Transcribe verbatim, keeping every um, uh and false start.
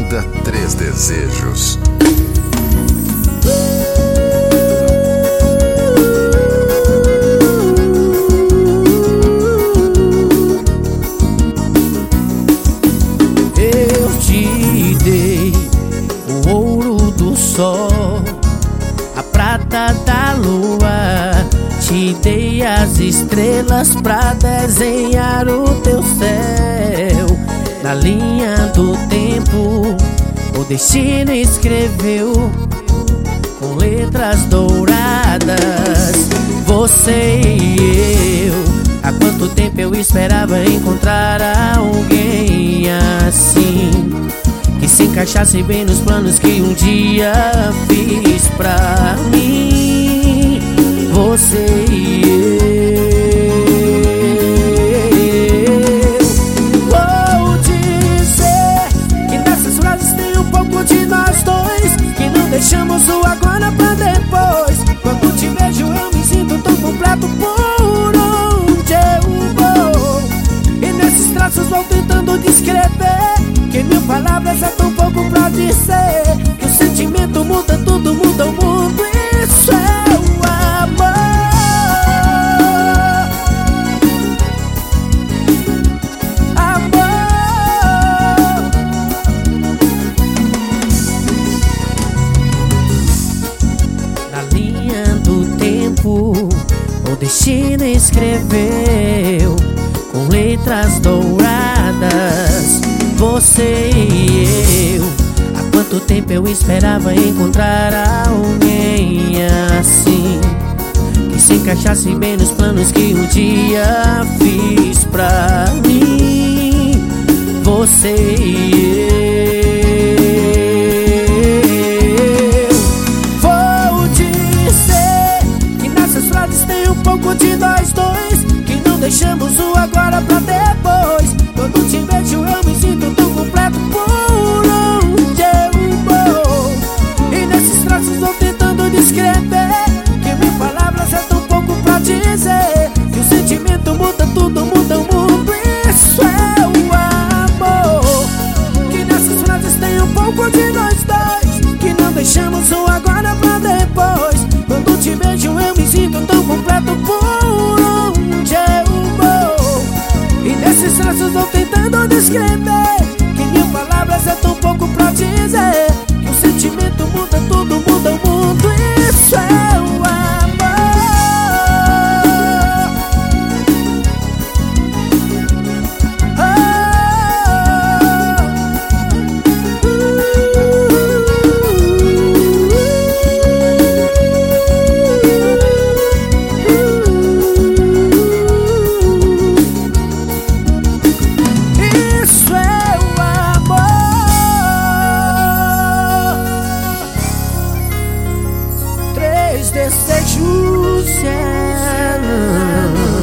Avenida Três Desejos. Eu te dei o ouro do sol, a prata da lua, te dei as estrelas pra desenhar o teu céu. Na linha do tempo, o destino escreveu com letras douradas você e eu. Há quanto tempo eu esperava encontrar alguém assim, que se encaixasse bem nos planos que um dia fiz pra mim. Você e eu. Vou dizer que nessas frases tem um pouco de nós dois, que não deixamos o agora pra depois. Quando te vejo eu me sinto tão completo por onde eu vou, e nesses traços vou tentando descrever que mil palavras é tão pouco pra dizer que o sentimento muda tudo, muda o mundo. Isso é o amor. Amor. Na linha do tempo, o destino escreveu com letras douradas você e eu. Há quanto tempo eu esperava encontrar alguém assim, que se encaixasse bem nos planos que um dia fiz pra mim. Você e eu. Vou dizer que nessas frases tem um pouco de nós dois, que não deixamos o agora pra depois. Quando te vejo eu me sinto tão completo por onde eu vou, e nesses traços vou tentando descrever que mil palavras é tão pouco pra dizer que o sentimento muda tudo, muda o mundo. Isso é o amor. Que nessas frases tem um pouco de nós dois, que não deixamos o agora pra depois. Quando te vejo eu me sinto tão completo por onde eu vou, e nesses traços vou tentando descrever que mil palavras é tão pouco pra dizer que o sentimento muda tudo, muda o mundo. Isso é o amor. Oh, isso é o amor. Três desejos, yeah.